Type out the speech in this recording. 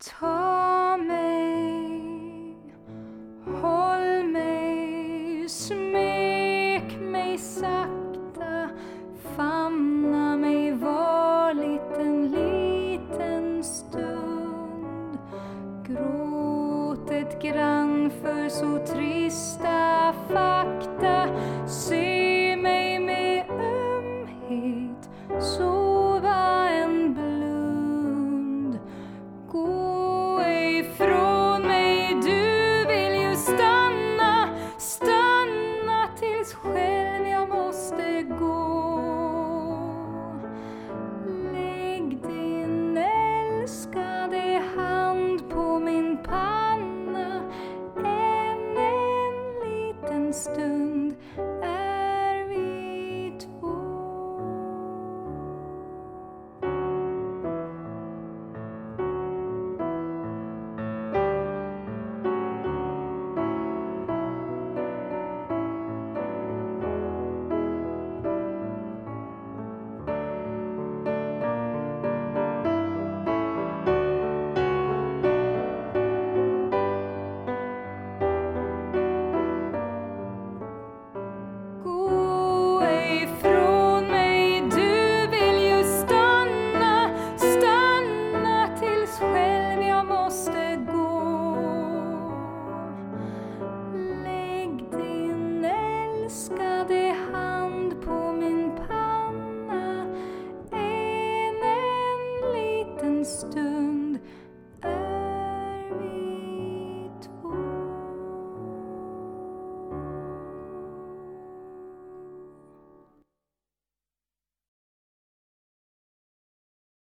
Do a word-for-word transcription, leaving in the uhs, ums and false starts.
Ta mig, håll mig, smek mig sakta, famna mig varligt en liten stund. Gråt ett grann för så trista fakta, se mig med ömhet, sova en blund. Gå ifrån mig, du vill ju stanna, stanna tills själv jag måste gå. Lägg din älskade hand på min panna, än en liten stund är vi två. Gå ifrån mig, du vill ju stanna, stanna tills själv jag måste gå. Lägg din älskade hand på min panna, än en liten stund.